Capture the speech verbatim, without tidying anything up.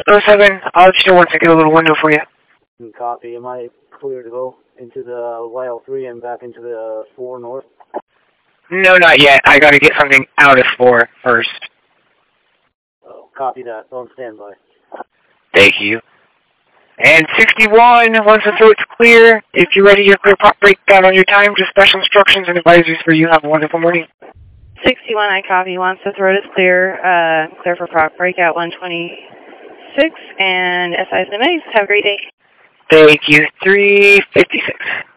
oh seven, I'll let you know once I get a little window for you. Copy. Am I clear to go into the Y L three and back into the four north? No, not yet. I gotta get something out of four first. Oh, copy that. On standby. Thank you. And sixty-one, once the throat's clear, if you're ready to clear pop breakdown on your time, just special instructions and advisories for you. Have a wonderful morning. sixty-one, I copy. Once the throat is clear, uh, clear for prop breakout one twenty-six, and S I's and A's. Have a great day. Thank you. three fifty-six.